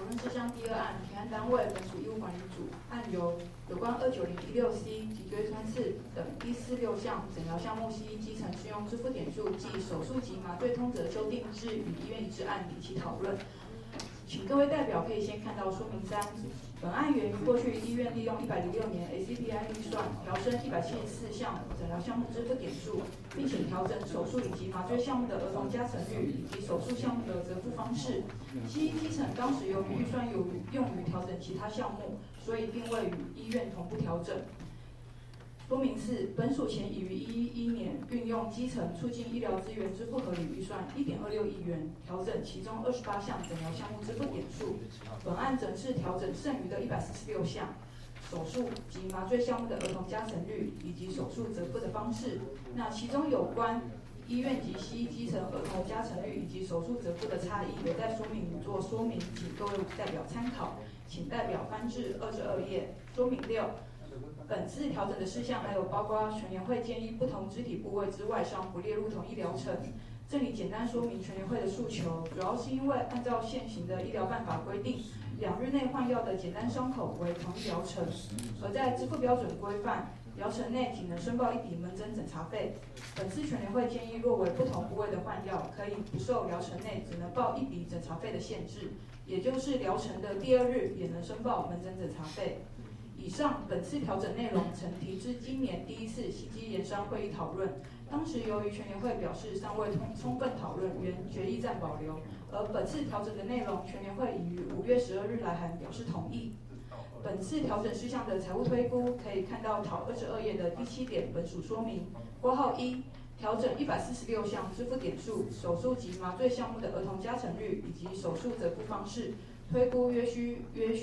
论事项第2案，提案单位本属义务管理组，案由有关29016C 脊椎穿刺等146项诊疗项目 C 基层适用支付点数及手术及麻醉通则修订至与医院一致案提起讨论。请各位代表可以先看到说明3。本案源于过去医院利用106年 ACPI 预算调升174项诊疗项目支付点数，并且调整手术以及麻醉项目的儿童加成率以及手术项目的折付方式。基层当时由于预算用于调整其他项目，所以并未与医院同步调整。说明4，本署前已于2011年运用基层促进医疗资源支付合理预算1.26亿元，调整其中28项诊疗项目支付点数。本案则是调整剩余的146项手术及麻醉项目的儿童加成率以及手术折付的方式。那其中有关医院及西医基层儿童加成率以及手术折付的差异，有待说明做说明，请各位代表参考。请代表翻至22页。说明6。本次调整的事项还有包括全联会建议不同肢体部位之外伤不列入同一疗程。这里简单说明全联会的诉求，主要是因为按照现行的医疗办法规定，2日内换药的简单伤口为同一疗程，而在支付标准规范，疗程内仅能申报一笔门诊诊查费。本次全联会建议，若为不同部位的换药，可以不受疗程内只能报一笔诊查费的限制，也就是疗程的第2日也能申报门诊诊查费。以上本次调整内容曾提至今年第1次西基研商会议讨论，当时由于全联会表示尚未充分讨论，原决议暂保留。而本次调整的内容，全联会已于5月12日来函表示同意。本次调整事项的财务推估，可以看到讨22页的第7点本属说明。括号1，调整146项支付点数，手术及麻醉项目的儿童加成率以及手术折付方式。推估约需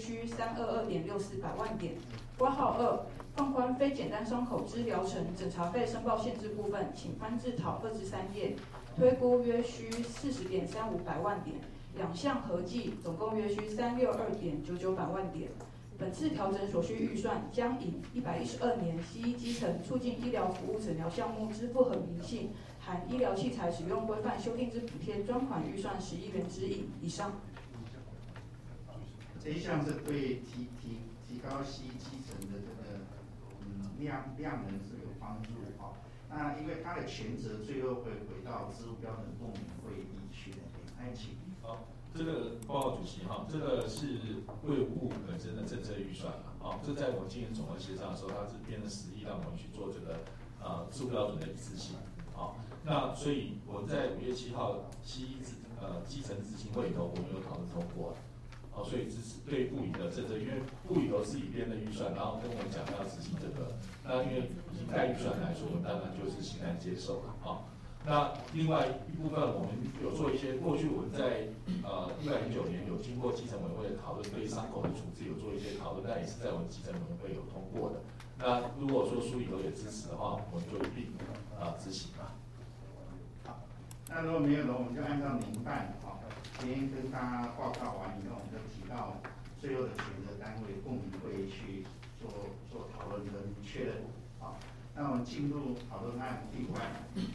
322.64百万点。括号2，放宽非简单伤口之疗程诊查费申报限制部分，请翻至讨2至3页。推估约需40.35百万点，两项合计总共约需362.99百万点。本次调整所需预算将以112年西医基层促进医疗服务诊疗项目支付合理性含医疗器材使用规范修订之补贴专款预算10亿元之一。以上。 这一项是对提高西医基层的这个量能是有帮助哈。那因为它的权责最后会回到支付标准共鸣会议去那边。还请。 好，这个报告主席哈，这个是卫福部本身的政策预算嘛，啊，这在我们今年总额协商的时候，它是编了10亿让我们去做这个支付标准的一致性，好，那所以我们在5月7号西医基层执行会里头，我们有讨论通过。好，所以这是对部里的政策，因为部里头自己编的预算，然后跟我们讲要执行这个，那因为已经盖预算来说，我们当然就是欣然接受了啊。那另外一部分，我们有做一些，过去我们在109年有经过基层委员会的讨论，对伤口的处置有做一些讨论，但也是在我们基层委员会有通过的。那如果说书里头也支持的话，我们就一并执行了。 好，那如果没有的，我们就按照您办哈。今天跟大家报告完以后，我们就提到最后的权责单位共鸣会议去做讨论跟确认。好，那我们进入讨论案第5案。